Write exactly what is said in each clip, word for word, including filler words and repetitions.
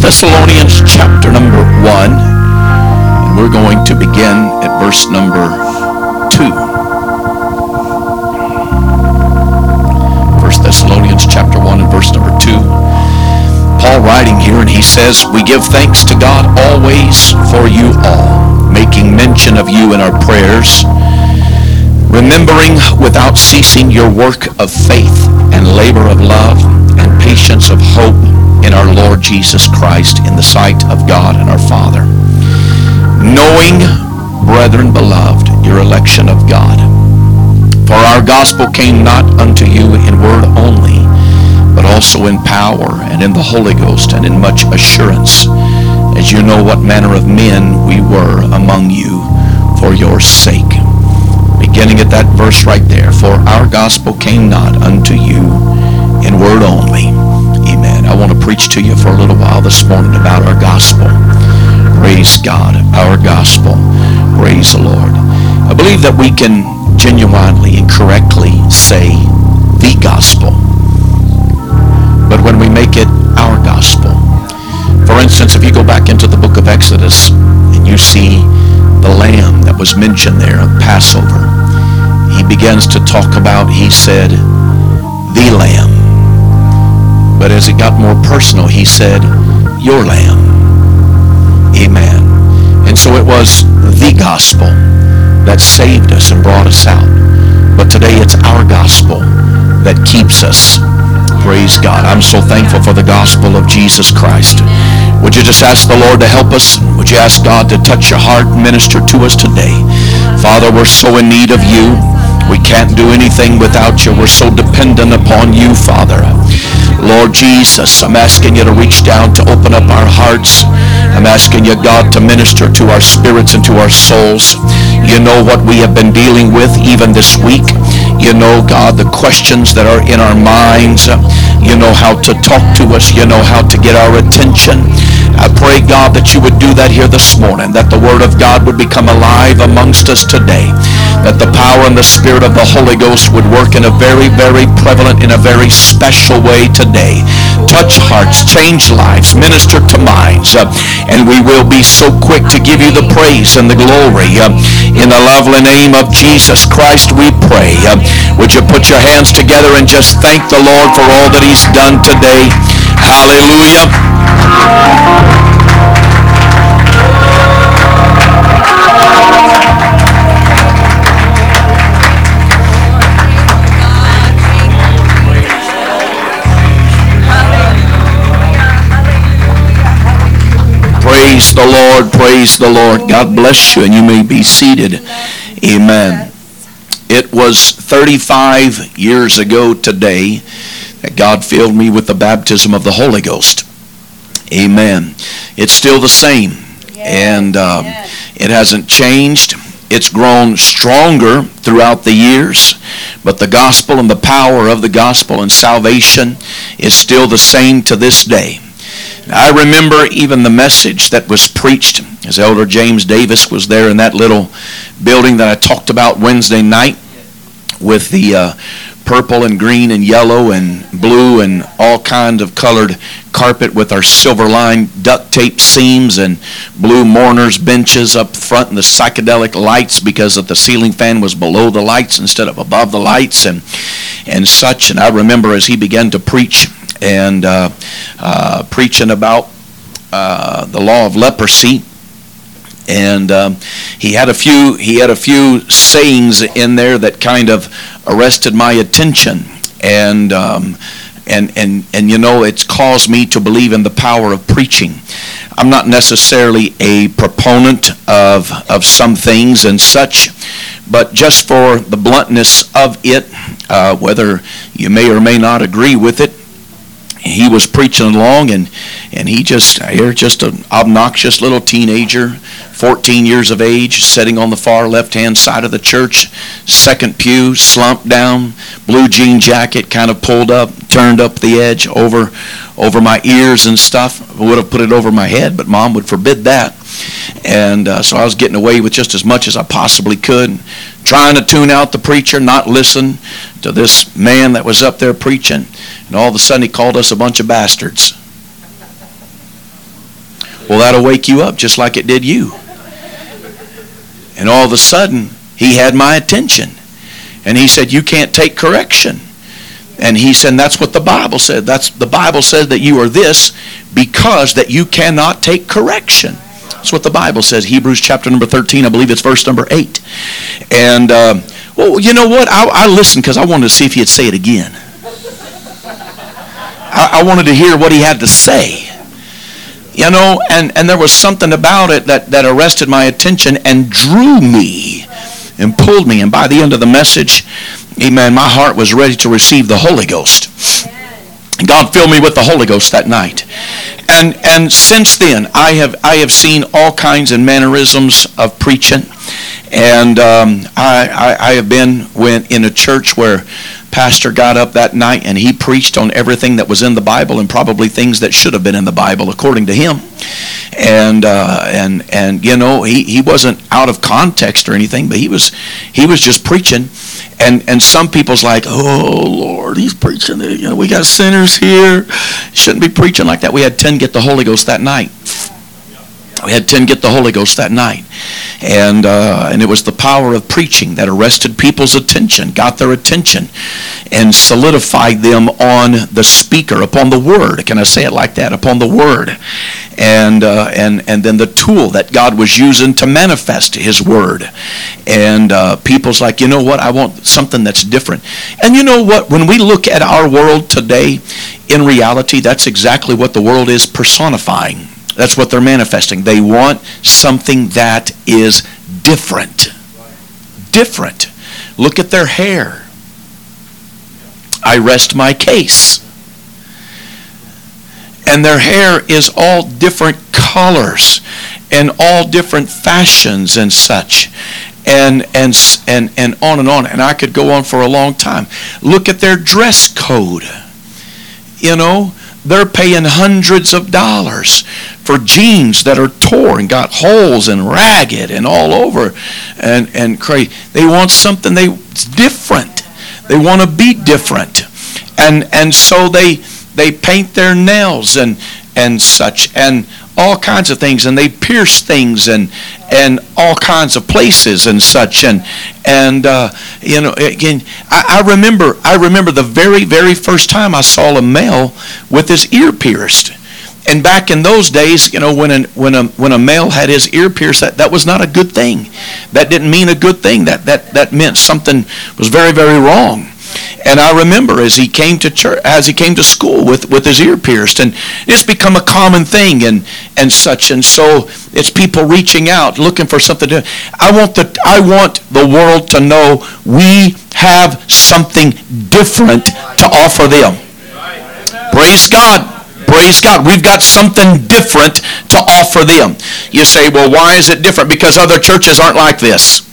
Thessalonians chapter number one, and we're going to begin at verse number two. First Thessalonians chapter one and verse number two. Paul writing here, and he says, "We give thanks to God always for you all, making mention of you in our prayers, remembering without ceasing your work of faith and labor of love and patience of hope in our Lord Jesus Christ in the sight of God and our Father. Knowing, brethren beloved, your election of God. For our gospel came not unto you in word only, but also in power and in the Holy Ghost and in much assurance, as you know what manner of men we were among you for your sake." Beginning at that verse right there. For our gospel came not unto you in word only. Amen. I want to preach to you for a little while this morning about our gospel. Praise God. Our gospel. Praise the Lord. I believe that we can genuinely and correctly say the gospel. But when we make it our gospel. For instance, if you go back into the book of Exodus and you see the lamb that was mentioned there of Passover, he begins to talk about, he said, the lamb. But as it got more personal, he said, your lamb. Amen. And so it was the gospel that saved us and brought us out. But today it's our gospel that keeps us. Praise God. I'm so thankful for the gospel of Jesus Christ. Would you just ask the Lord to help us? Would you ask God to touch your heart and minister to us today? Father, we're so in need of you. We can't do anything without you. We're so dependent upon you, Father. Lord Jesus, I'm asking you to reach down to open up our hearts. I'm asking you, God, to minister to our spirits and to our souls. You know what we have been dealing with even this week. You know, God, the questions that are in our minds. You know how to talk to us. You know how to get our attention. I pray, God, that you would do that here this morning, that the Word of God would become alive amongst us today, that the power and the Spirit of the Holy Ghost would work in a very, very prevalent, in a very special way today. Touch hearts, change lives, minister to minds, uh, and we will be so quick to give you the praise and the glory. Uh, in the lovely name of Jesus Christ we pray. Uh, would you put your hands together and just thank the Lord for all that he's done today? Hallelujah. Praise the Lord, praise the Lord. God bless you, and you may be seated. Amen. It was thirty-five years ago today that God filled me with the baptism of the Holy Ghost. Amen. It's still the same, and um, it hasn't changed. It's grown stronger throughout the years, but the gospel and the power of the gospel and salvation is still the same to this day. I remember even the message that was preached as Elder James Davis was there in that little building that I talked about Wednesday night with the uh, purple and green and yellow and blue and all kinds of colored carpet with our silver line duct tape seams and blue mourners benches up front and the psychedelic lights because of the ceiling fan was below the lights instead of above the lights and and such. And I remember as he began to preach and uh, uh, preaching about uh, the law of leprosy, and um, he had a few he had a few sayings in there that kind of arrested my attention, and um, and and and you know, it's caused me to believe in the power of preaching. I'm not necessarily a proponent of of some things and such, but just for the bluntness of it, uh, whether you may or may not agree with it. He was preaching along, and, and he just, here, just an obnoxious little teenager, fourteen years of age, sitting on the far left-hand side of the church, second pew, slumped down, blue jean jacket kind of pulled up, turned up the edge over, over my ears and stuff. I would have put it over my head, but Mom would forbid that. And uh, so I was getting away with just as much as I possibly could, trying to tune out the preacher, not listen to this man that was up there preaching. And all of a sudden he called us a bunch of bastards. Well, that'll wake you up just like it did you. And all of a sudden, he had my attention. And he said, you can't take correction. And he said, that's what the Bible said. That's the Bible says that you are this because that you cannot take correction. That's what the Bible says. Hebrews chapter number thirteen, I believe it's verse number eight. And, um, well, you know what? I, I listened because I wanted to see if he'd say it again. I, I wanted to hear what he had to say. You know, and, and there was something about it that, that arrested my attention and drew me and pulled me. And by the end of the message, amen, my heart was ready to receive the Holy Ghost. God filled me with the Holy Ghost that night. And and since then, I have I have seen all kinds and mannerisms of preaching. And um, I, I, I have been when, in a church where pastor got up that night and he preached on everything that was in the Bible and probably things that should have been in the Bible according to him. And uh, and and you know, he, he wasn't out of context or anything, but he was he was just preaching. And and some people's like, oh Lord, he's preaching. You know, we got sinners here. Shouldn't be preaching like that. We had ten get the Holy Ghost that night. We had ten get the Holy Ghost that night. And uh, and it was the power of preaching that arrested people's attention, got their attention, and solidified them on the speaker, upon the Word. Can I say it like that? Upon the Word. And uh, and and then the tool that God was using to manifest His Word. And uh, people's like, you know what? I want something that's different. And you know what? When we look at our world today, in reality, that's exactly what the world is personifying. That's what they're manifesting. They want something that is different. Different. Look at their hair. I rest my case. And their hair is all different colors and all different fashions and such. And and and and on and on. And I could go on for a long time. Look at their dress code. You know, they're paying hundreds of dollars for jeans that are torn, got holes and ragged and all over and, and crazy. They want something they it's different. They want to be different. And and so they they paint their nails and and such and all kinds of things, and they pierce things and and all kinds of places and such, and and uh, you know, again, I, I remember I remember the very very first time I saw a male with his ear pierced. And back in those days, you know, when a, when a when a male had his ear pierced, that, that was not a good thing. That didn't mean a good thing. That that that meant something was very very wrong. And I remember as he came to church, as he came to school with, with his ear pierced, and it's become a common thing and and such. And so it's people reaching out, looking for something to. I want the I want the world to know we have something different to offer them. Praise God. Praise God. We've got something different to offer them. You say, well, why is it different? Because other churches aren't like this.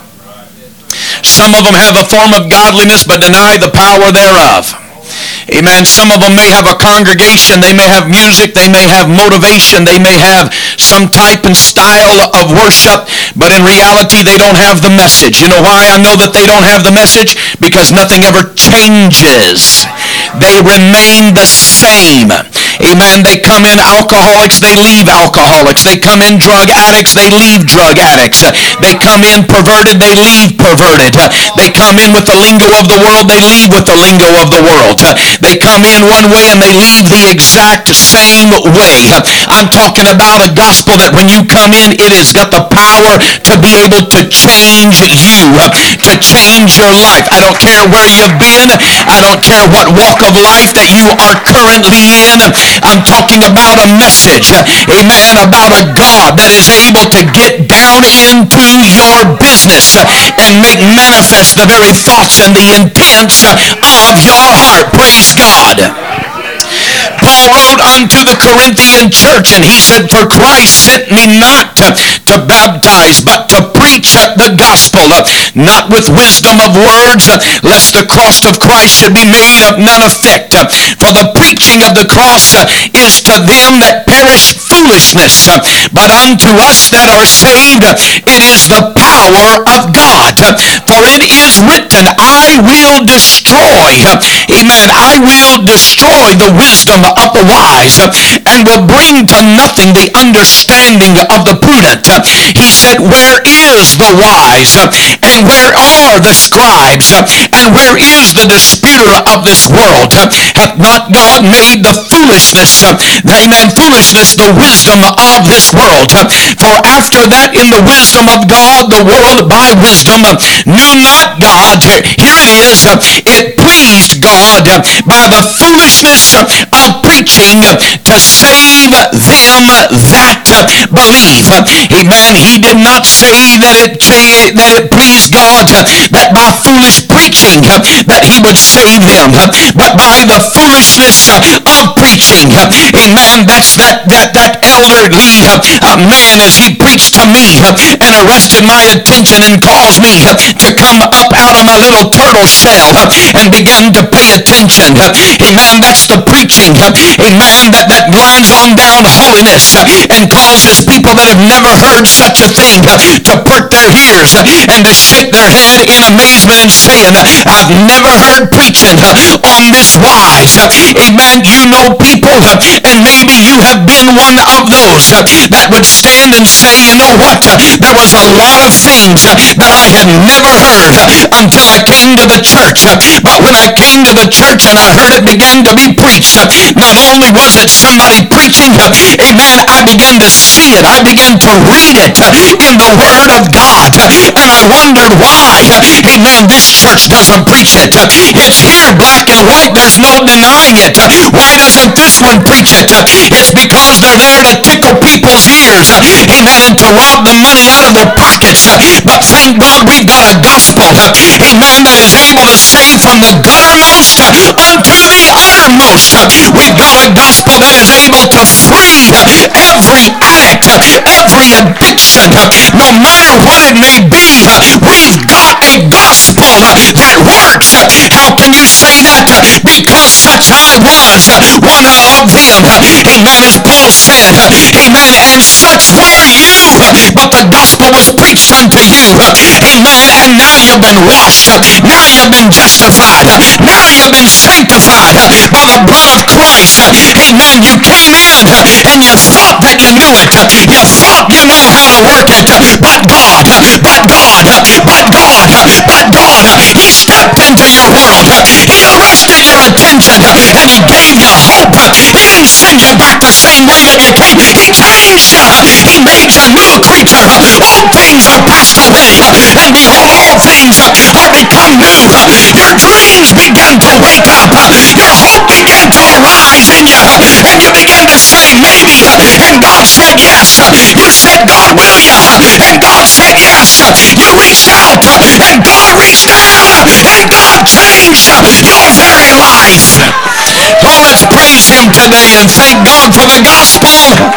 Some of them have a form of godliness but deny the power thereof. Amen. Some of them may have a congregation, they may have music, they may have motivation, they may have some type and style of worship, but in reality they don't have the message. You know why I know that they don't have the message? Because nothing ever changes. They remain the same. Amen. They come in alcoholics, they leave alcoholics. They come in drug addicts, they leave drug addicts. They come in perverted, they leave perverted. They come in with the lingo of the world, they leave with the lingo of the world. They come in one way and they leave the exact same way. I'm talking about a gospel that when you come in, it has got the power to be able to change you, to change your life. I don't care where you've been. I don't care what walk of life that you are currently in. I'm talking about a message, amen, about a God that is able to get down into your business and make manifest the very thoughts and the intents of your heart. Praise God. Paul wrote unto the Corinthian church, and he said, for Christ sent me not to, to baptize, but to preach the gospel, not with wisdom of words, lest the cross of Christ should be made of none effect. For the preaching of the cross is to them that perish foolishness, but unto us that are saved it is the power of God. For it is written, I will destroy, amen, I will destroy the wisdom of out the wise, and will bring to nothing the understanding of the prudent. He said, where is the wise, and where are the scribes, and where is the disputer of this world? Hath not God made the foolishness, amen, foolishness, the wisdom of this world? For after that, in the wisdom of God, the world by wisdom knew not God. Here it is. It pleased God by the foolishness of preaching to save them that believe. Amen. He did not say that it, that it pleased God that by foolish preaching that he would save them, but by the foolishness of preaching. Amen. That's that, that, that elderly uh, man as he preached to me and arrested my attention and caused me to come up out of my little turtle shell and begin to pay attention. Amen. That's the preaching. Amen. That, that lines on down holiness and causes people that have never heard such a thing to perk their ears and to shake their head in amazement and saying, I've never heard preaching on this wise. Amen. You know people, and maybe you have been one of those that would stand and say, you know what, there was a lot of things that I had never heard until I came to the church. But when I came to the church and I heard it begin to be preached, not only was it somebody preaching, amen, I began to see it. I began to read it in the Word of God. And I wondered why, amen, this church doesn't preach it. It's here black and white. There's no denying it. Why doesn't this one preach it? It's because they're there to tickle people's ears, amen, and to rob the money out of their pockets. But thank God we've got a gospel, amen, that is able to save from the guttermost unto the uttermost. We've got a gospel that is able to free every addict, every addiction, no matter what it may be. We've got a gospel that works. How can you say that? Because such I was one of them. Amen. As Paul said, amen, and such were you, but the gospel was preached unto you. Amen. And now you've been washed. Now you've been justified. Now you've been sanctified by the blood of Christ. Amen. You came in and you thought that you knew it. You thought you knew how to work it. But God, but God, but God, but God, he stepped into your world. He arrested your attention and he gave you hope. He didn't send you back the same way that you came. He changed you. He made you a new creature. Old things are passed away, and behold, all things are become new. Your dreams begin to wake up. Your hope began to arise in you, and you begin to say maybe, and God said yes. You said, God, will you? And God said yes. You reached out, and God reached down, and God changed your very life. Oh, let's praise him today and thank God for the gospel.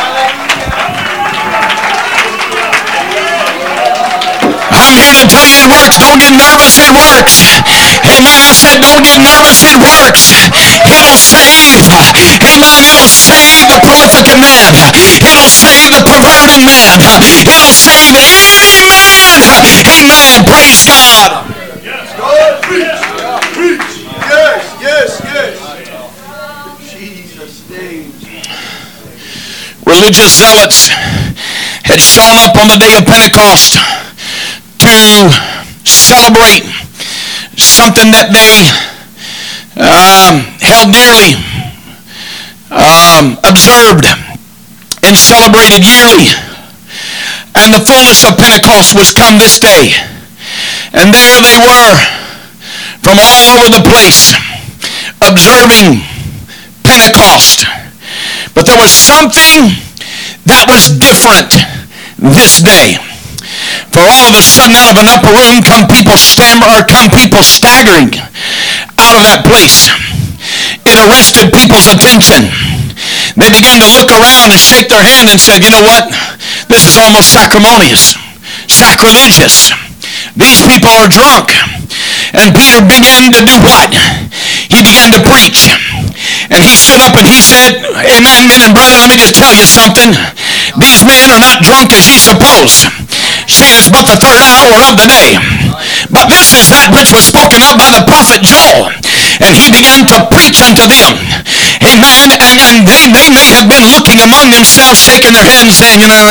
I'm here to tell you it works. Don't get nervous. It works. Amen. I said don't get nervous. It works. It'll save. Amen. It'll save the profligate man. It'll save the perverted man. It'll save any man. Amen. Praise God. Yes, God. Preach. Preach. Yes, yes, yes. Jesus' name. Religious zealots had shown up on the day of Pentecost to celebrate something that they um, held dearly, um, observed, and celebrated yearly. And the fullness of Pentecost was come this day. And there they were from all over the place observing Pentecost. But there was something that was different this day. For all of a sudden, out of an upper room, come people stammer or come people staggering out of that place. It arrested people's attention. They began to look around and shake their hand and said, you know what? This is almost sacrimonious, sacrilegious. These people are drunk. And Peter began to do what? He began to preach. And he stood up and he said, amen, men and brethren, let me just tell you something. These men are not drunk as ye suppose. See, it is but the third hour of the day. But this is that which was spoken of by the prophet Joel. And he began to preach unto them. Amen. And, and they, they may have been looking among themselves, shaking their head and saying, but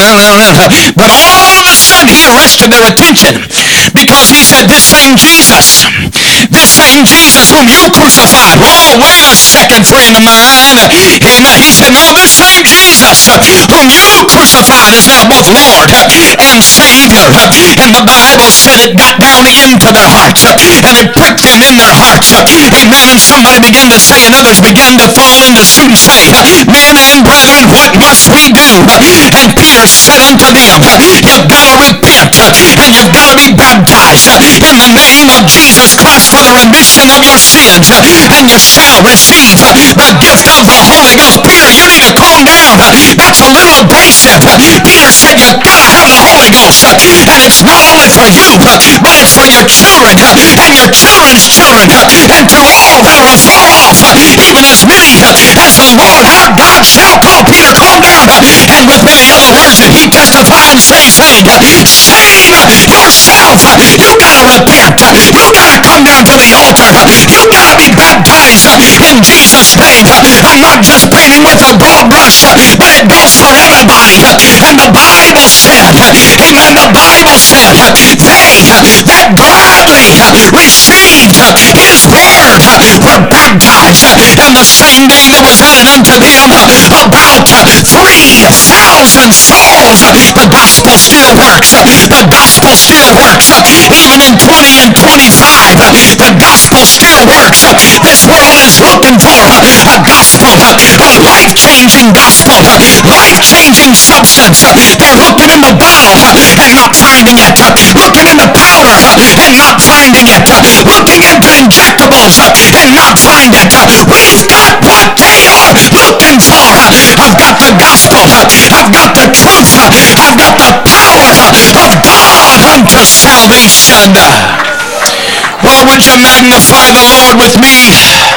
all of a sudden he arrested their attention, because he said, this same Jesus, this same Jesus whom you crucified. Whoa, wait a second, friend of mine. Amen. He said, no, this same Jesus whom you crucified is now both Lord and Savior. And the Bible said it got down into their hearts, and it pricked them in their hearts. Amen. And somebody began to say, and others began to fall into suit and say, men and brethren, what must we do? And Peter said unto them, you've got to repent, and you've got to be baptized in the name of Jesus Christ for the remission of your sins, and you shall receive the gift of the Holy Ghost. Peter, you need to calm down. That's a little abrasive. Peter said, you've got to have the Holy Ghost, and it's not only for you, but it's for your children and your children's children, and to all that are afar off, even as many as the Lord our God shall call. Peter, calm down. And with many other words did he testify and say, saying, save yourself. You got to repent. You got to come down to the altar. You got to be baptized in Jesus' name. I'm not just painting with a broad brush, but it goes for everybody. And the Bible said, amen, the Bible said, they that gladly received his word were baptized. And the same day there was added unto them about three thousand souls. The gospel still works. The gospel still works. Even in twenty and twenty-five, the gospel still works. This world is looking for a gospel, a life-changing gospel, life-changing substance. They're looking in the bottle and not finding it. Looking in the powder and not finding it. Looking into injectables and not find it. We've got what they are looking for. I've got the gospel. I've got the truth. I've got the power of God unto salvation. Oh, would you magnify the Lord with me?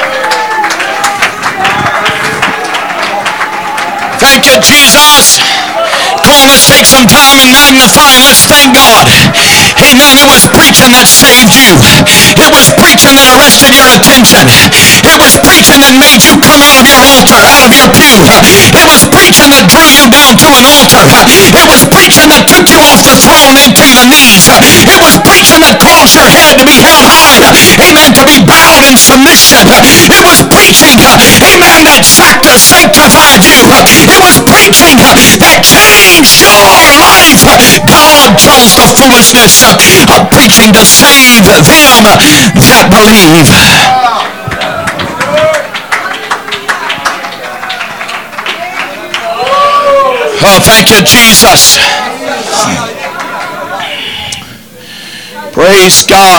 Thank you, Jesus. Come on, let's take some time and magnify and let's thank God. Amen. It was preaching that saved you. It was preaching that arrested your attention. It was preaching that made you come out of your altar, out of your pew. It was preaching that drew you down to an altar. It was preaching that took you off the throne into your knees. It was preaching that caused your head to be held high. Amen. To be bowed in submission. It was preaching, amen, that sanctified you. It was preaching that changed your life. God chose the foolishness of preaching to save them that believe. Oh, thank you, Jesus. Praise God.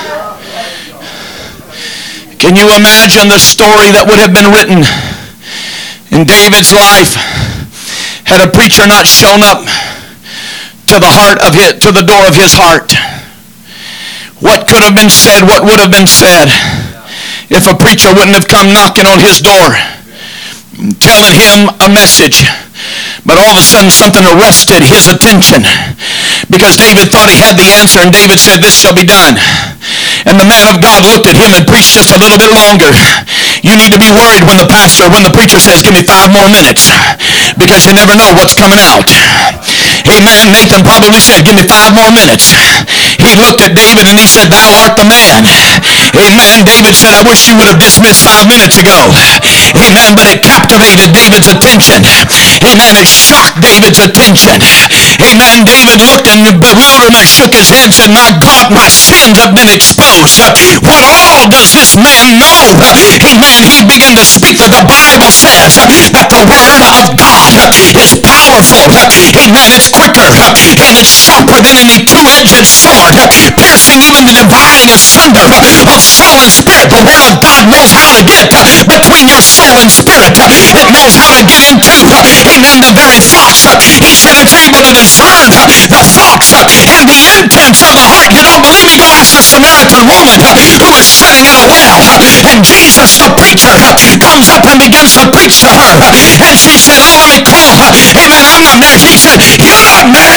Can you imagine the story that would have been written in David's life had a preacher not shown up to the heart of his, to the door of his heart? What could have been said? What would have been said if a preacher wouldn't have come knocking on his door, telling him a message? But all of a sudden something arrested his attention, because David thought he had the answer, and David said, this shall be done. And the man of God looked at him and preached just a little bit longer. You need to be worried when the pastor, when the preacher says, give me five more minutes, because you never know what's coming out. Amen. Nathan probably said, give me five more minutes. He looked at David and he said, thou art the man. Amen. David said, I wish you would have dismissed five minutes ago. Amen. But it captivated David's attention. Amen. It shocked David's attention. Amen. David looked in bewilderment, shook his head, said, my God, my sins have been exposed. What all does this man know? Amen. He began to speak that the Bible says that the word of God is powerful. Amen. It's quicker and it's sharper than any two-edged sword, piercing even the dividing asunder of soul and spirit. The word of God knows how to get between your soul and spirit. It knows how to get into, amen, the very thoughts. He said it's able to discern the thoughts and the intents of the heart. You don't believe me? Go ask the Samaritan woman who was sitting at a well, and Jesus, the preacher, comes up and begins to preach to her, and she said, oh, let me call, amen, I'm not married. He said, you're not married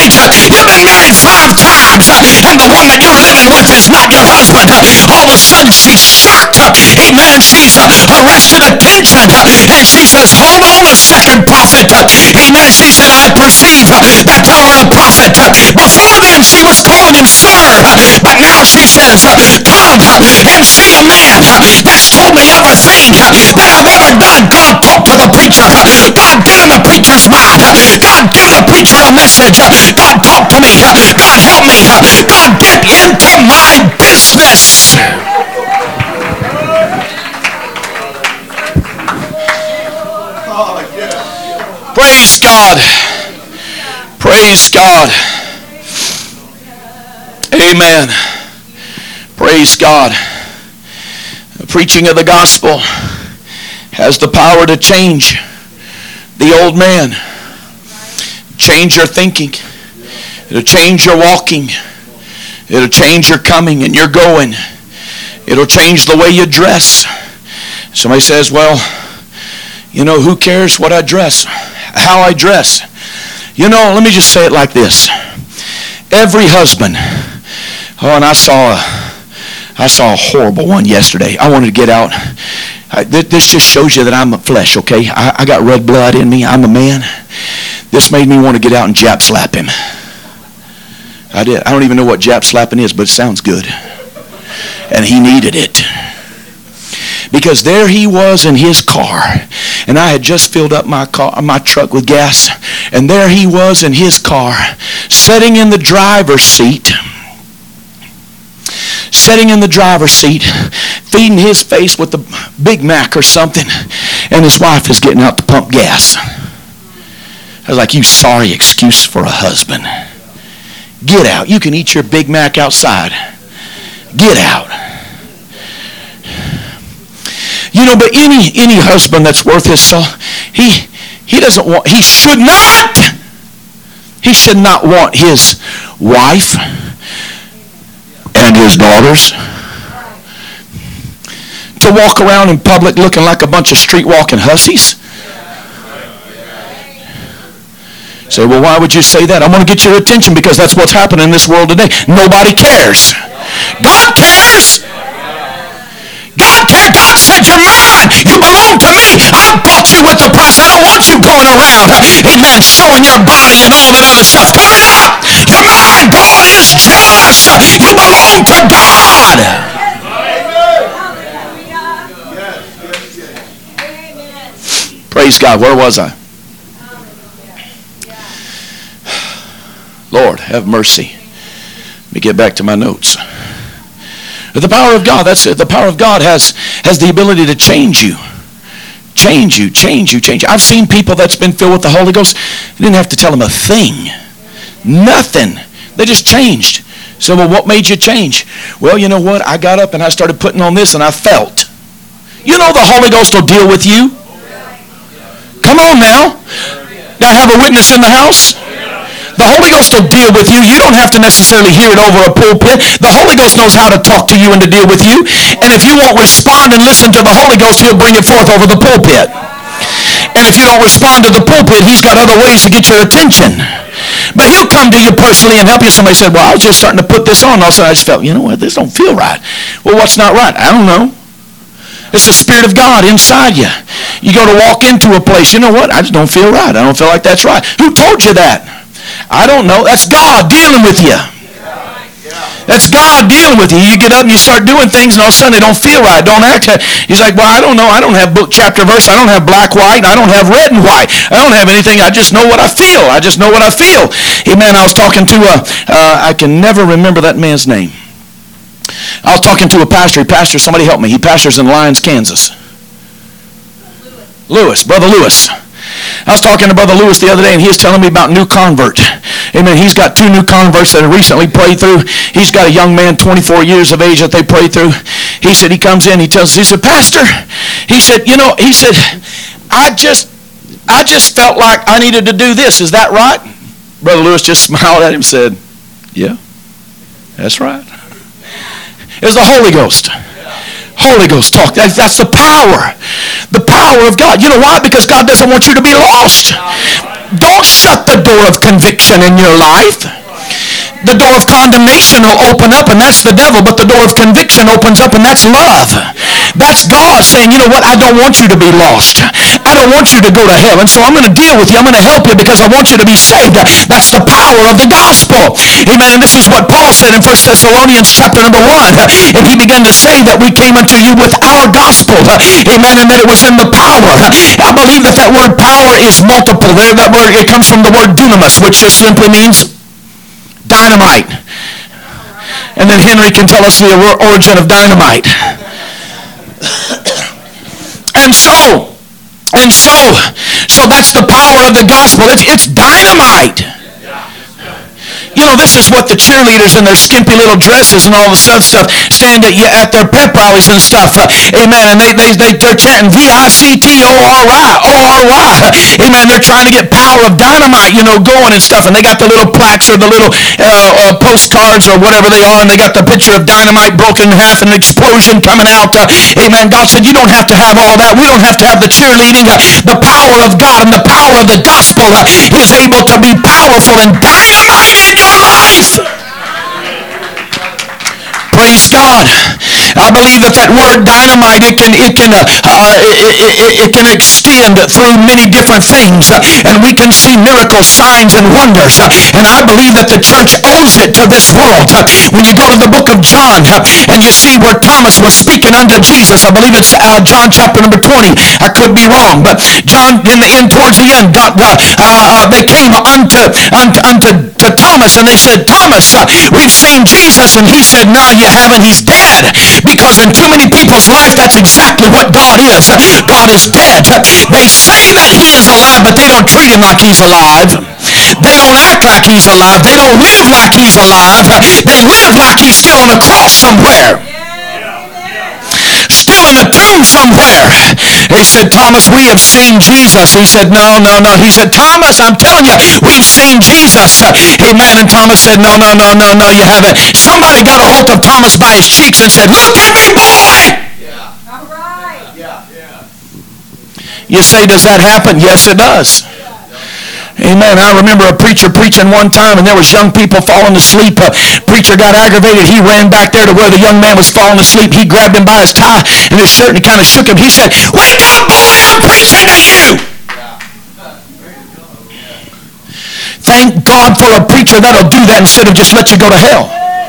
married. You've been married five times, and the one that you're living with is not your husband. All of a sudden she's shocked. Amen. She's arrested attention, and she says, hold on a second, prophet. Amen. She said, I perceive that thou art a prophet. Before then she was calling him sir, but now she says, come and see a man that's told me everything that I've ever done. God talked to the preacher. God get in the preacher's mind. God give the preacher a message. God talk to me. God help me. God get into my business. Praise God. Praise God. Amen. Praise God. The preaching of the gospel has the power to change the old man. Change your thinking. It'll change your walking. It'll change your coming and your going. It'll change the way you dress. Somebody says, well, you know, who cares what I dress? How I dress? You know, let me just say it like this. Every husband, oh, and I saw a, I saw a horrible one yesterday. I wanted to get out. I, th- this just shows you that I'm flesh, okay? I, I got red blood in me. I'm a man. This made me want to get out and jap slap him. I did. I don't even know what jap slapping is, but it sounds good. And he needed it. Because there he was in his car, and I had just filled up my car, my truck with gas, and there he was in his car, sitting in the driver's seat, sitting in the driver's seat, feeding his face with a Big Mac or something, and his wife is getting out to pump gas. I was like, you sorry excuse for a husband. Get out. You can eat your Big Mac outside. Get out. You know, but any any husband that's worth his salt, he he doesn't want, he should not, he should not want his wife and his daughters to walk around in public looking like a bunch of street walking hussies. Say, well, why would you say that? I want to get your attention because that's what's happening in this world today. Nobody cares. God cares. God cares. God said, you're mine. You belong to me. I bought you with the price. I don't want you going around, amen, showing your body and all that other stuff. Give it up. You're mine. God is jealous. You belong to God. Praise God. Where was I? Lord, have mercy. Let me get back to my notes. The power of God, that's it. The power of God has, has the ability to change you. Change you, change you, change you. I've seen people that's been filled with the Holy Ghost. You didn't have to tell them a thing. Nothing. They just changed. So, well, what made you change? Well, you know what? I got up and I started putting on this and I felt. You know the Holy Ghost will deal with you. Come on now. Do I have a witness in the house? The Holy Ghost will deal with you. You don't have to necessarily hear it over a pulpit. The Holy Ghost knows how to talk to you and to deal with you. And if you won't respond and listen to the Holy Ghost, he'll bring it forth over the pulpit. And if you don't respond to the pulpit, he's got other ways to get your attention. But he'll come to you personally and help you. Somebody said, well, I was just starting to put this on. All of a sudden I just felt, you know what, this don't feel right. Well, what's not right? I don't know. It's the Spirit of God inside you. You go to walk into a place, you know what, I just don't feel right. I don't feel like that's right. Who told you that? I don't know. That's God dealing with you. That's God dealing with you. You get up and you start doing things and all of a sudden they don't feel right. Don't act. He's like, well, I don't know. I don't have book, chapter, verse. I don't have black, white. I don't have red and white. I don't have anything. I just know what I feel. I just know what I feel. Amen. I was talking to a, uh, I can never remember that man's name. I was talking to a pastor. He pastors, somebody help me. He pastors in Lyons, Kansas. Lewis. Lewis. Brother Lewis. I was talking to Brother Lewis the other day, and he was telling me about new convert. Amen. He's got two new converts that have recently prayed through. He's got a young man, twenty-four years of age, that they prayed through. He said, he comes in, he tells us, he said, Pastor, he said, you know, he said, I just, I just felt like I needed to do this. Is that right? Brother Lewis just smiled at him and said, yeah, that's right. It was the Holy Ghost. Holy Ghost talk. That's, that's the power. The power of God. You know why? Because God doesn't want you to be lost. Don't shut the door of conviction in your life. The door of condemnation will open up, and that's the devil, but the door of conviction opens up, and that's love. That's God saying, you know what, I don't want you to be lost. I don't want you to go to hell, and so I'm going to deal with you. I'm going to help you because I want you to be saved. That's the power of the gospel. Amen. And this is what Paul said in First Thessalonians chapter number one. And he began to say that we came unto you with our gospel. Amen. And that it was in the power. I believe that that word power is multiple there. That word, it comes from the word dunamis, which just simply means dynamite. And then Henry can tell us the origin of dynamite. And so, and so, so that's the power of the gospel. It's, it's dynamite. You know, this is what the cheerleaders in their skimpy little dresses and all the stuff stuff stand at, at their pep rallies and stuff. Uh, amen. And they, they, they, they're chanting V I C T O R Y, O R Y. Amen. They're trying to get power of dynamite, you know, going and stuff. And they got the little plaques or the little uh, uh, postcards or whatever they are. And they got the picture of dynamite broken in half and an explosion coming out. Uh, amen. God said, you don't have to have all that. We don't have to have the cheerleading. Uh, the power of God and the power of the gospel uh, is able to be powerful and dynamite in your life. Praise God. I believe that that word dynamite, it can it can uh, uh, it, it, it can extend through many different things, uh, and we can see miracles, signs, and wonders. Uh, and I believe that the church owes it to this world. Uh, when you go to the book of John uh, and you see where Thomas was speaking unto Jesus, I believe it's uh, John chapter number twenty. I could be wrong, but John in the end, towards the end, got uh, uh, they came unto unto, unto to Thomas and they said, Thomas, uh, we've seen Jesus, and he said, no, you haven't. He's dead. Because in too many people's life, that's exactly what God is. God is dead. They say that he is alive, but they don't treat him like he's alive. They don't act like he's alive. They don't live like he's alive. They live like he's still on the cross somewhere. Still in a tomb somewhere. They said, Thomas, we have seen Jesus. He said, no, no, no. He said, Thomas, I'm telling you, we've seen Jesus. Amen. And Thomas said, no, no, no, no, no, you haven't. Somebody got a hold of Thomas by his cheeks and said, look at me, boy. Yeah. All right. Yeah. Yeah. You say, does that happen? Yes, it does. Amen. I remember a preacher preaching one time, and there was young people falling asleep. A preacher got aggravated. He ran back there to where the young man was falling asleep. He grabbed him by his tie and his shirt, and he kind of shook him. He said, wake up, boy, I'm preaching to you. Thank God for a preacher that'll do that instead of just let you go to hell.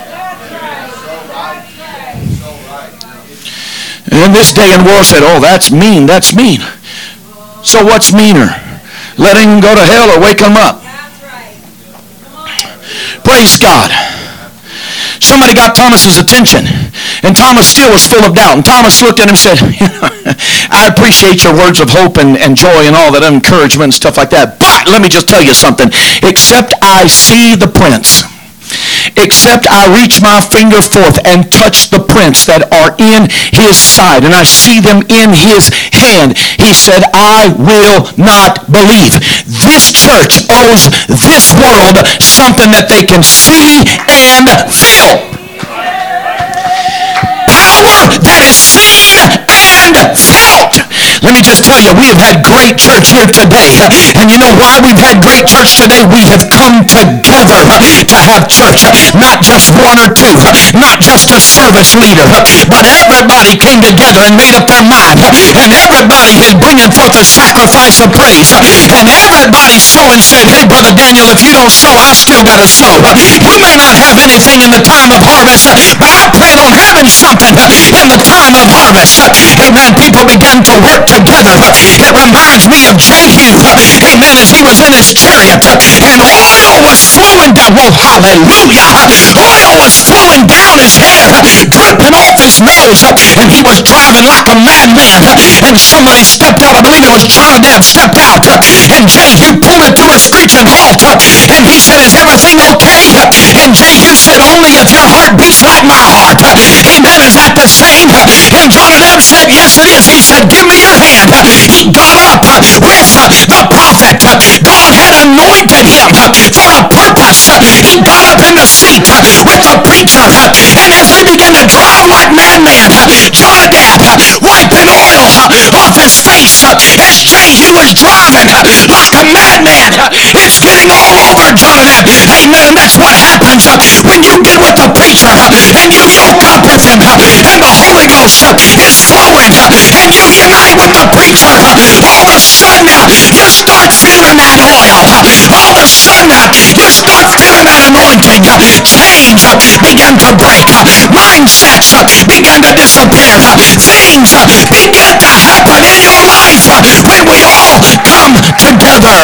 And this day and world said, oh, that's mean, that's mean. So what's meaner? Letting him go to hell or wake him up? That's right. Praise God. Somebody got Thomas's attention, and Thomas still was full of doubt. And Thomas looked at him and said, I appreciate your words of hope and, and joy and all that encouragement and stuff like that. But let me just tell you something. Except I see the prints, except I reach my finger forth and touch the prints that are in his side, and I see them in his hand, he said, I will not believe. This church owes this world something that they can see and feel. Power that is seen and felt. Let me just tell you, we have had great church here today. And you know why we've had great church today? We have come together to have church. Not just one or two. Not just a service leader. But everybody came together and made up their mind. And everybody is bringing forth a sacrifice of praise. And everybody sow and said, hey, Brother Daniel, if you don't sow, I still got to sow. You may not have anything in the time of harvest, but I plan on having something in the time of harvest. Amen. People began to work together. It reminds me of Jehu, amen, as he was in his chariot and oil was flowing down. Whoa, hallelujah. Oil was flowing down his head, dripping off his nose, and he was driving like a madman. And somebody stepped out. I believe it was Jonadab stepped out, and Jehu pulled it to a screeching halt, and he said, is everything okay? And Jehu said, only if your heart beats like my heart. Amen. Is that the same? And Jonadab said, yes, it is. He said, give me your hand. He got up with the prophet. God had anointed him for a purpose. He got up in the seat with the preacher, and as they began to drive like madmen, Jonadab wiping oil off his face as Jehu was driving like a madman. Lord John and that. Amen. And that's what happens uh, when you get with the preacher uh, and you yoke up with him uh, and the Holy Ghost uh, is flowing uh, and you unite with the preacher. Uh, all of a sudden uh, you start feeling that oil. Uh, all of a sudden uh, you start feeling that anointing. Uh, chains uh, begin to break. Uh, mindsets uh, begin to disappear. Uh, things uh, begin to happen in your life uh, when we all come together.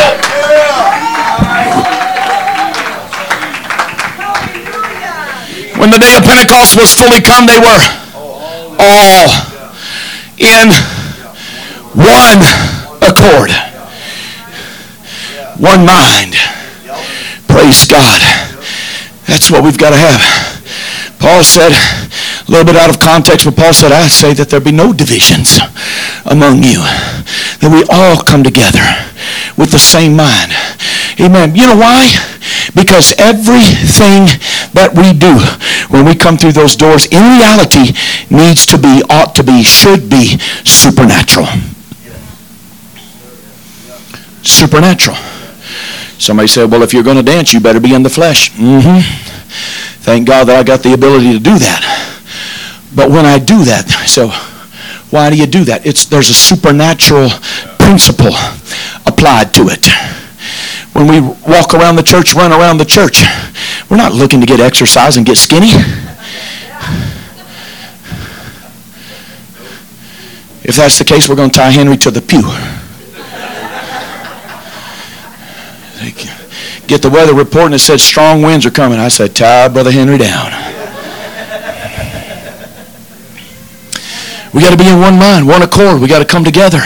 When the day of Pentecost was fully come, they were all in one accord, one mind. Praise God. That's what we've got to have. Paul said, a little bit out of context, but Paul said, I say that there be no divisions among you, that we all come together with the same mind. Amen. You know why? Because everything that we do when we come through those doors in reality needs to be, ought to be, should be supernatural. Supernatural. Somebody said, well, if you're going to dance, you better be in the flesh. Mm-hmm. Thank God that I got the ability to do that. But when I do that, so why do you do that? It's there's a supernatural principle applied to it. When we walk around the church, run around the church, we're not looking to get exercise and get skinny. If that's the case, we're going to tie Henry to the pew. Get the weather report and it said strong winds are coming. I said, tie Brother Henry down. We got to be in one mind, one accord. We got to come together.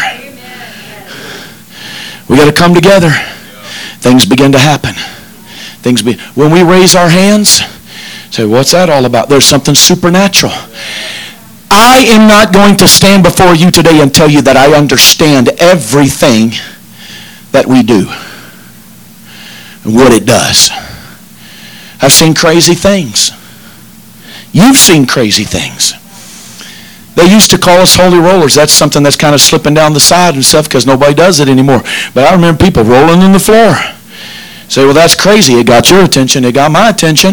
We got to come together. Things begin to happen. Things be when we raise our hands, say, what's that all about? There's something supernatural. I am not going to stand before you today and tell you that I understand everything that we do and what it does. I've seen crazy things. You've seen crazy things. They used to call us holy rollers. That's something that's kind of slipping down the side and stuff because nobody does it anymore. But I remember people rolling on the floor. Say, well, that's crazy. It got your attention. It got my attention.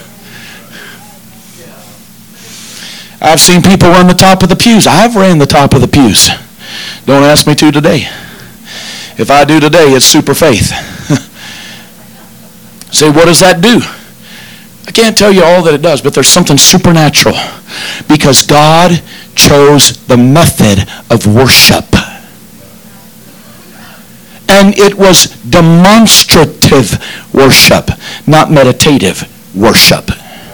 I've seen people run the top of the pews. I've ran the top of the pews. Don't ask me to today. If I do today, it's super faith. Say, what does that do? I can't tell you all that it does, but there's something supernatural because God chose the method of worship. And it was demonstrative worship, not meditative worship.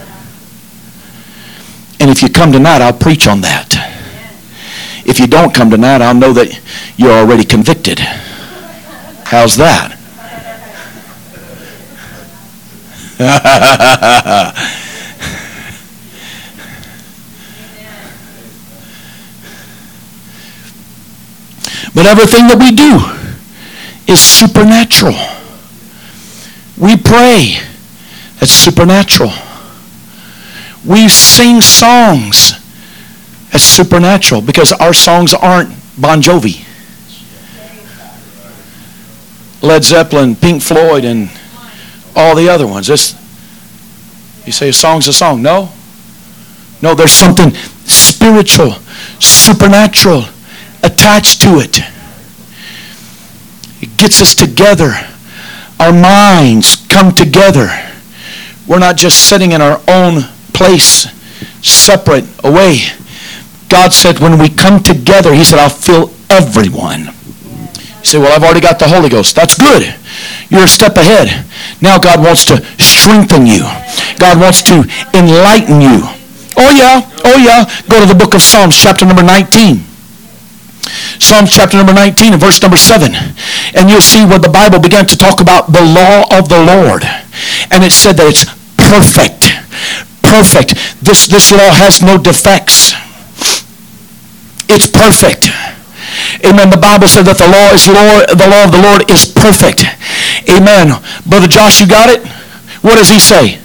And if you come tonight, I'll preach on that. If you don't come tonight, I'll know that you're already convicted. How's that? But everything that we do is supernatural. We pray. That's supernatural. We sing songs. That's supernatural because our songs aren't Bon Jovi, Led Zeppelin, Pink Floyd, and all the other ones. This, you say a song's a song. No. No, there's something spiritual, supernatural attached to it. It gets us together. Our minds come together. We're not just sitting in our own place, separate, away. God said when we come together, He said, I'll fill everyone. You say, well, I've already got the Holy Ghost. That's good. You're a step ahead. Now God wants to strengthen you. God wants to enlighten you. Oh yeah, oh yeah. Go to the book of Psalms, chapter number nineteen. Psalms chapter number nineteen and verse number seven. And you'll see where the Bible began to talk about the law of the Lord. And it said that it's perfect. Perfect. This, this law has no defects. It's perfect. Amen. The Bible said that the law is Lord, the law of the Lord is perfect. Amen. Brother Josh, you got it? What does he say?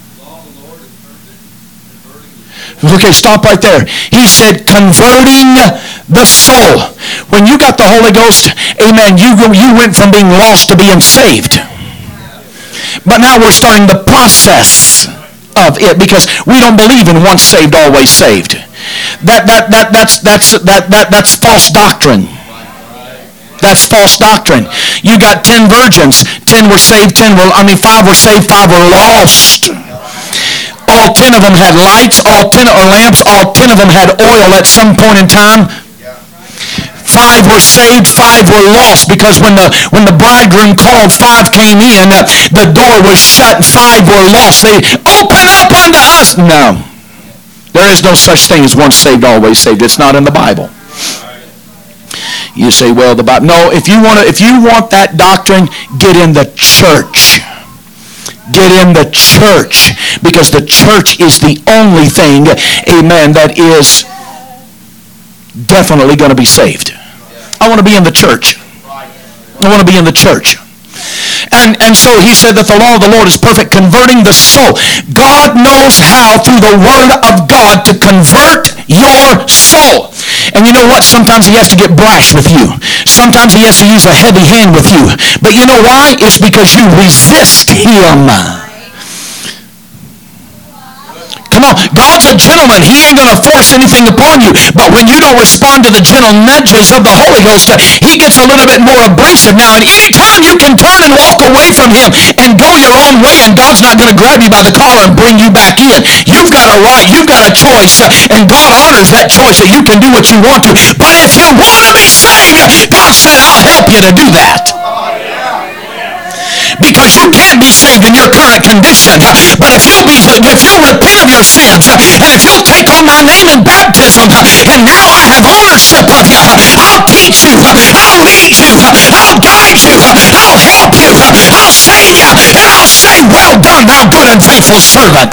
Okay, stop right there. He said converting the soul. When you got the Holy Ghost, amen, you, you went from being lost to being saved. But now we're starting the process of it because we don't believe in once saved, always saved. That that that that's that's that that that's false doctrine. That's false doctrine. You got ten virgins. Ten were saved, ten were, I mean, five were saved, five were lost. All ten of them had lights, all ten or lamps, all ten of them had oil at some point in time. Five were saved, five were lost, because when the when the bridegroom called, five came in, uh, the door was shut, five were lost. They open up unto us. No. There is no such thing as once saved, always saved. It's not in the Bible. You say, well, the Bible. No, if you want to, if you want that doctrine, get in the church. Get in the church, because the church is the only thing, amen, that is definitely going to be saved. I want to be in the church. I want to be in the church. And, and so he said that the law of the Lord is perfect, converting the soul. God knows how, through the word of God, to convert your soul. And you know what? Sometimes he has to get brash with you. Sometimes he has to use a heavy hand with you. But you know why? It's because you resist him. Come on, God's a gentleman. He ain't going to force anything upon you. But when you don't respond to the gentle nudges of the Holy Ghost, he gets a little bit more abrasive now. And anytime you can turn and walk away from him and go your own way, and God's not going to grab you by the collar and bring you back in. You've got a right. You've got a choice. And God honors that choice, that you can do what you want to. But if you want to be saved, God said, I'll help you to do that. Because you can't be saved in your current condition. But if you'll be, if you'll repent of your sins, and if you'll take on my name in baptism, and now I have ownership of you, I'll teach you, I'll lead you, I'll guide you, I'll help you, I'll save you, and I'll say, well done, thou good and faithful servant.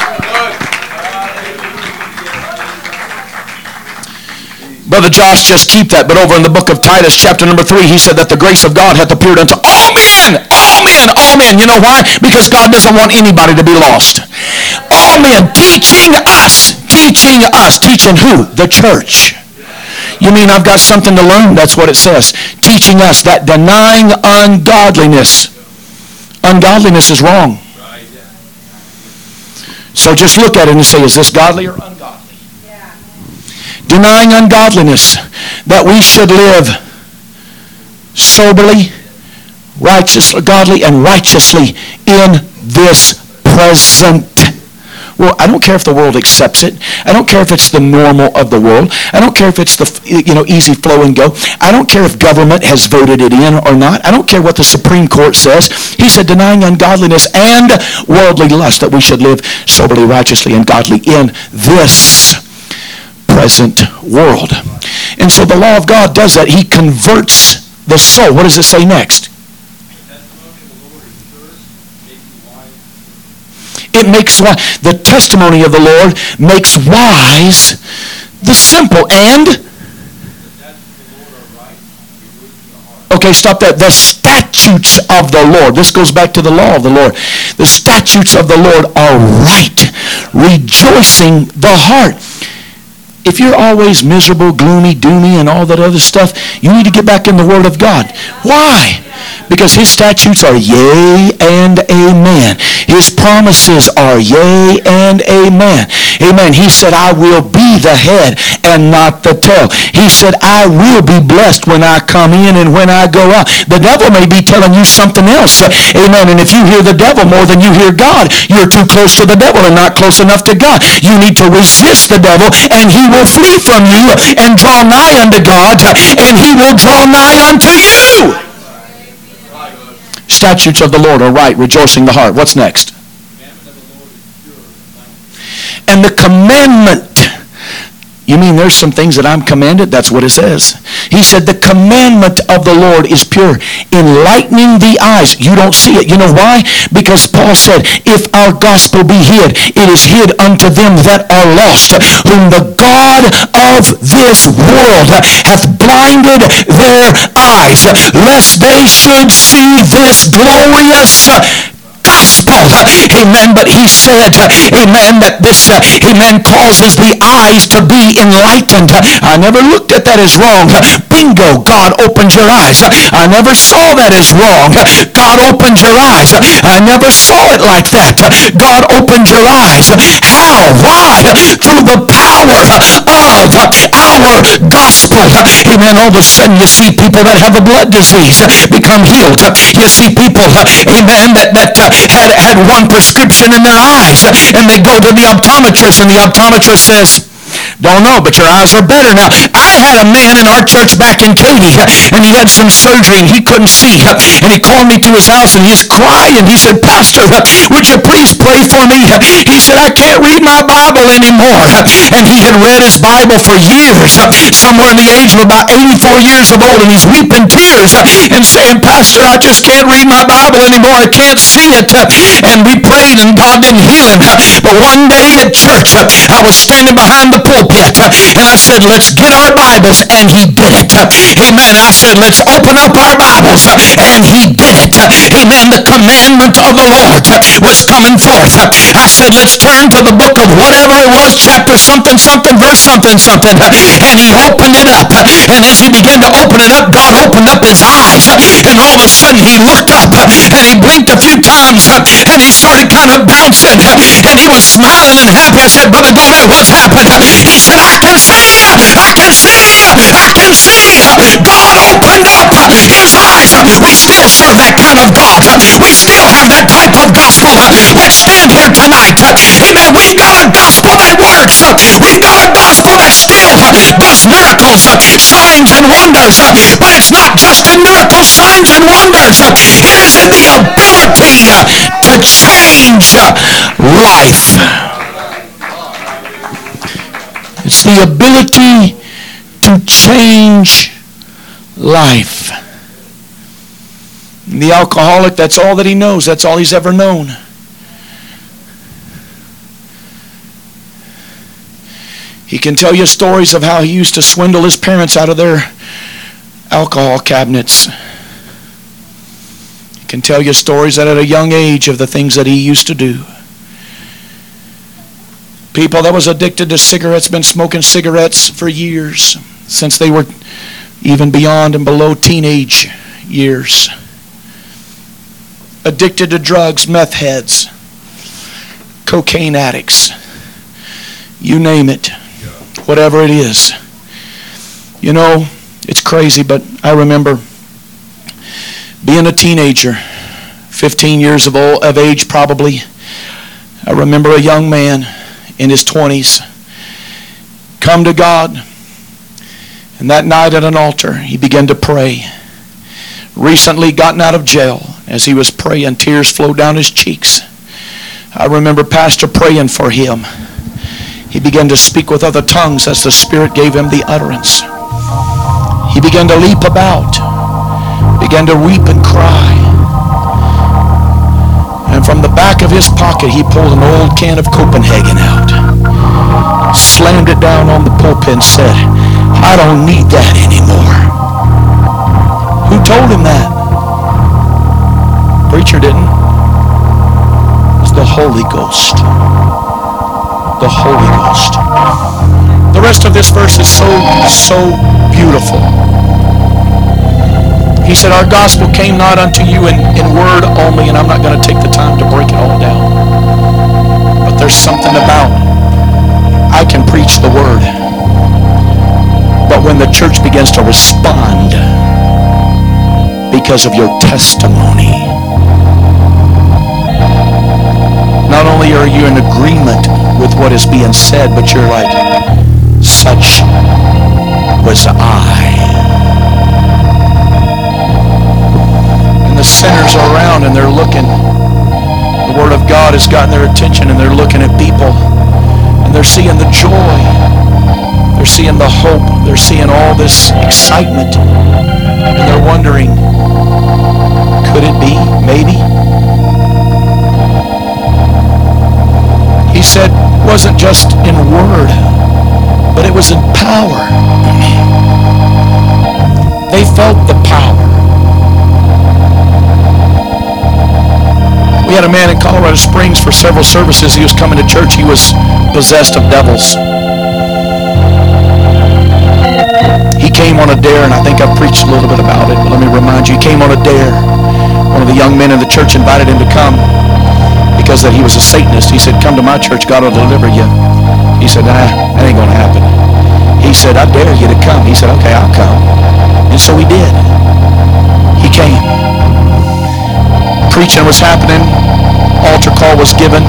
Brother Josh, just keep that. But over in the book of Titus, chapter number three, he said that the grace of God hath appeared unto all men. All men. All men. You know why? Because God doesn't want anybody to be lost. All men. Teaching us. Teaching us. Teaching who? The church. You mean I've got something to learn? That's what it says. Teaching us that denying ungodliness. Ungodliness is wrong. So just look at it and say, is this godly or ungodly? Denying ungodliness, that we should live soberly, righteously, godly, and righteously in this present. Well, I don't care if the world accepts it. I don't care if it's the normal of the world. I don't care if it's the, you know, easy flow and go. I don't care if government has voted it in or not. I don't care what the Supreme Court says. He said, denying ungodliness and worldly lust, that we should live soberly, righteously, and godly in this present world. And so the law of God does that. He converts the soul. What does it say next? It makes wise. The testimony of the Lord makes wise the simple. And okay, stop that. The statutes of the Lord. This goes back to the law of the Lord. The statutes of the Lord are right, rejoicing the heart. If you're always miserable, gloomy, doomy, and all that other stuff, you need to get back in the Word of God. Why? Because his statutes are yea and amen. His promises are yea and amen. Amen. He said, I will be the head and not the tail. He said, I will be blessed when I come in and when I go out. The devil may be telling you something else. Amen. And if you hear the devil more than you hear God, you're too close to the devil and not close enough to God. You need to resist the devil, and he will flee from you, and draw nigh unto God, and he will draw nigh unto you. Statutes of the Lord are right, rejoicing the heart. What's next? And the commandment. You mean there's some things that I'm commanded? That's what it says. He said the commandment of the Lord is pure, enlightening the eyes. You don't see it. You know why? Because Paul said, if our gospel be hid, it is hid unto them that are lost, whom the God of this world hath blinded their eyes, lest they should see this glorious gospel. all. Amen. But he said, amen, that this, amen, causes the eyes to be enlightened. I never looked at that as wrong. Bingo, God opened your eyes. I never saw that as wrong. God opened your eyes. I never saw it like that. God opened your eyes. How? Why? Through the power of our gospel. Amen. All of a sudden you see people that have a blood disease become healed. You see people, amen, that, that uh, had, had one prescription in their eyes, and they go to the optometrist, and the optometrist says, don't know, but your eyes are better now. I had a man in our church back in Katy, and he had some surgery, and he couldn't see. And he called me to his house, and he's crying. He said, Pastor, would you please pray for me? He said, I can't read my Bible anymore. And he had read his Bible for years, somewhere in the age of about eighty-four years of old, and he's weeping tears and saying, Pastor, I just can't read my Bible anymore. I can't see it. And we prayed, and God didn't heal him. But one day at church, I was standing behind the pulpit, and I said, let's get our Bibles, and he did it. Amen. I said, let's open up our Bibles, and he did it. Amen. The commandment of the Lord was coming forth. I said, let's turn to the book of whatever it was, chapter something, something, verse something, something, and he opened it up. And as he began to open it up, God opened up his eyes, and all of a sudden he looked up, and he blinked a few times, and he started kind of bouncing, and he was smiling and happy. I said, Brother Goulet, what's happened? He said, I can see, I can see, I can see. God opened up his eyes. We still serve that kind of God. We still have that type of gospel. Let's stand here tonight. Amen. We've got a gospel that works. We've got a gospel that still does miracles, signs, and wonders. But it's not just in miracles, signs, and wonders. It is in the ability to change life. It's the ability to change life. And the alcoholic, that's all that he knows. That's all he's ever known. He can tell you stories of how he used to swindle his parents out of their alcohol cabinets. He can tell you stories that at a young age of the things that he used to do. People that was addicted to cigarettes, been smoking cigarettes for years, since they were even beyond and below teenage years. Addicted to drugs, meth heads, cocaine addicts, you name it, whatever it is. You know, it's crazy, but I remember being a teenager, fifteen years of, old, of age probably. I remember a young man in his twenties come to God, and that night at an altar he began to pray. Recently gotten out of jail. As he was praying, tears flowed down his cheeks. I remember Pastor praying for him. He began to speak with other tongues as the Spirit gave him the utterance. He began to leap about, began to weep and cry. And from the back of his pocket, he pulled an old can of Copenhagen out, slammed it down on the pulpit and said, I don't need that anymore. Who told him that? Preacher didn't. It was the Holy Ghost. The Holy Ghost. The rest of this verse is so, so beautiful. He said, our gospel came not unto you in, in word only, and I'm not going to take the time to break it all down. But there's something about, I can preach the word. But when the church begins to respond because of your testimony, not only are you in agreement with what is being said, but you're like, such was I. And the sinners are around and they're looking. The Word of God has gotten their attention and they're looking at people and they're seeing the joy. They're seeing the hope. They're seeing all this excitement. And they're wondering, could it be? Maybe? He said, it wasn't just in word, but it was in power. They felt the power. We We had a man in Colorado Springs for several services. He was coming to church. He was possessed of devils. He came on a dare, and I think I've preached a little bit about it, but let me remind you, he came on a dare. One of the young men in the church invited him to come because that he was a Satanist. He said, come to my church, God will deliver you. He said, nah, that ain't going to happen. He said, I dare you to come. He said, okay, I'll come. And so he did. He came. Preaching was happening. Altar call was given.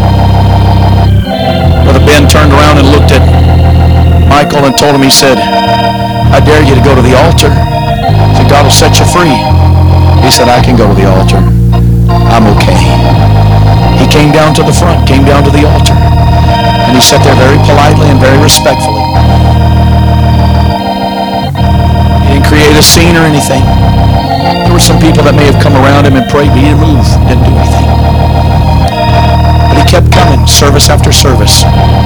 Brother Ben turned around and looked at Michael and told him, he said, I dare you to go to the altar. He said, God will set you free. He said, I can go to the altar. I'm okay. He came down to the front, came down to the altar, and he sat there very politely and very respectfully. He didn't create a scene or anything. There were some people that may have come around him and prayed, but he didn't move. He didn't do anything. But he kept coming, service after service.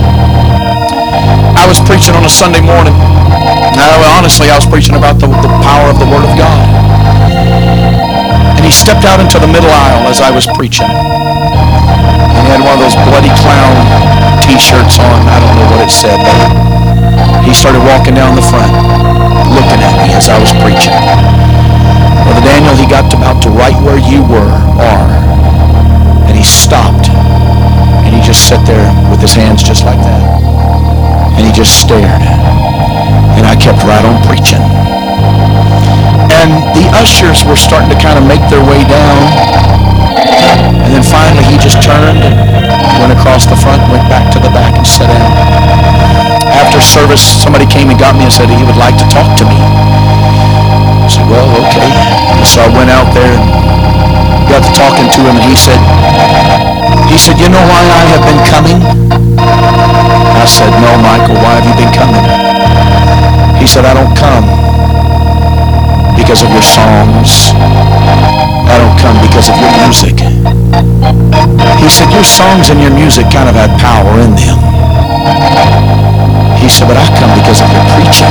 I was preaching on a Sunday morning. Now, honestly, I was preaching about the, the power of the Word of God. And he stepped out into the middle aisle as I was preaching. And he had one of those bloody clown t-shirts on. I don't know what it said, but he started walking down the front, looking at me as I was preaching. Brother Daniel, he got to about to right where you were, are, and he stopped. And he just sat there with his hands just like that. And he just stared. And I kept right on preaching. And the ushers were starting to kind of make their way down. And then finally he just turned and went across the front, went back to the back and sat down. After service, somebody came and got me and said he would like to talk to me. I said, well, okay. And so I went out there and got to talking to him, and he said, he said, you know why I have been coming? I said, no, Michael, why have you been coming? He said, I don't come because of your songs. I don't come because of your music. He said, your songs and your music kind of had power in them. He said, but I come because of your preaching.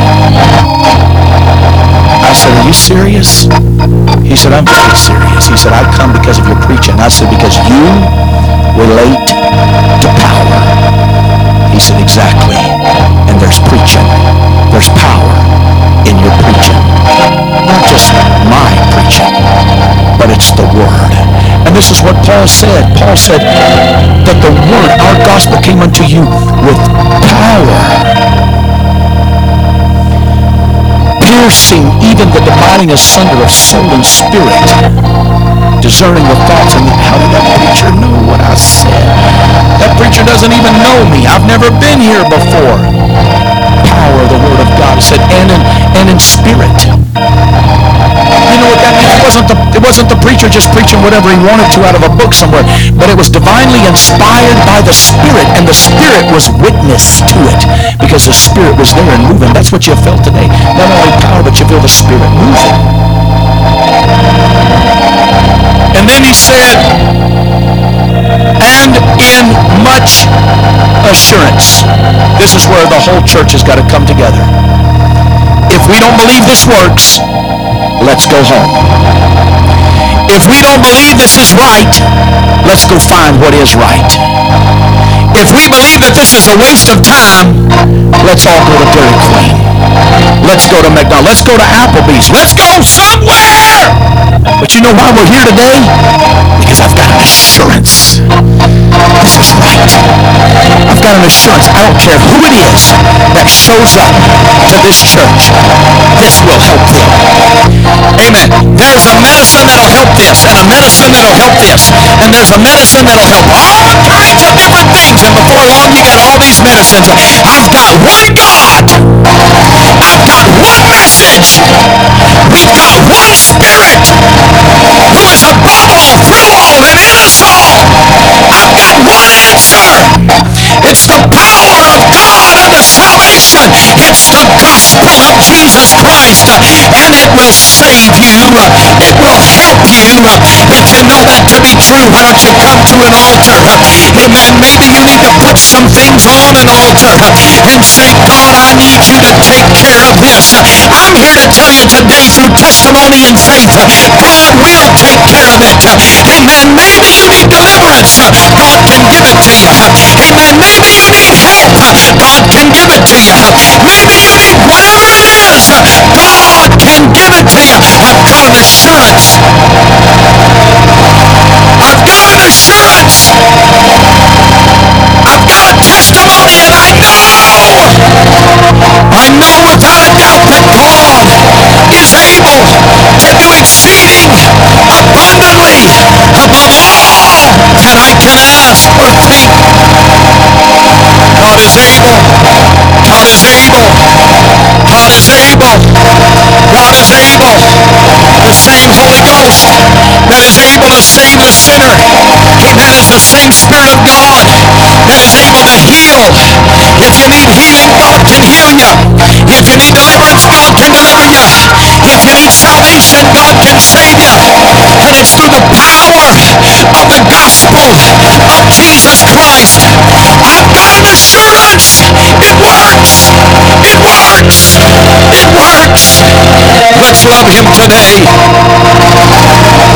I said, are you serious? He said, I'm very serious. He said, I come because of your preaching. I said, because you relate to power. He said, exactly. And there's preaching. There's power in your preaching. Not just my preaching, but it's the Word. And this is what Paul said. Paul said that the Word, our gospel came unto you with power, piercing even the dividing asunder of soul and spirit, discerning the thoughts. And how did that preacher know what I said? That preacher doesn't even know me. I've never been here before. Power of the Word of God. It said, and in, and in spirit. You know what that means? It wasn't, the, it wasn't the preacher just preaching whatever he wanted to out of a book somewhere, but it was divinely inspired by the Spirit, and the Spirit was witness to it because the Spirit was there and moving. That's what you felt today. Not only power, but you feel the Spirit moving. And then he said, and in much assurance. This is where the whole church has got to come together. If we don't believe this works, let's go home. If we don't believe this is right, let's go find what is right. If we believe that this is a waste of time, let's all go to Dairy Queen. Let's go to McDonald's. Let's go to Applebee's. Let's go somewhere. But you know why we're here today? Because I've got an assurance. This is right. I've got an assurance. I don't care who it is that shows up to this church. This will help them. Amen. There's a medicine that'll help this, and a medicine that'll help this, and there's a medicine that'll help all kinds of different things. And before long, you got all these medicines. I've got one God. I've got one message. We've got one Spirit who is above all, through all, and in us all. I've got one answer. It's the power of God unto salvation. It's the gospel of Jesus Christ, and it will save you. It will help you. If you know that to be true, why don't you come to an altar? Amen. Maybe you need to put some things on an altar and say, God, I need you to take care of this. I'm here to tell you today through testimony and faith, God will take care of it. Amen. Maybe you need to finances, God can give it to you. Amen. Maybe you need help, God can give it to you. Maybe you need whatever it is, God can give it to you. I've got an assurance. I've got an assurance. I've got a testimony, and I know, I know without a doubt that God is able to do exceeding abundantly above all that I can ask or think. God is able. God is able. God is able. God is able. The same Holy Ghost that is able to save the sinner, amen, is the same Spirit of God that is able to heal. If you need healing, God can heal you. If you need deliverance, God can deliver you. If you need salvation, God can save you. And it's through the power of the gospel of Jesus Christ. I've got an assurance. It works. It works. It works. Let's love him today.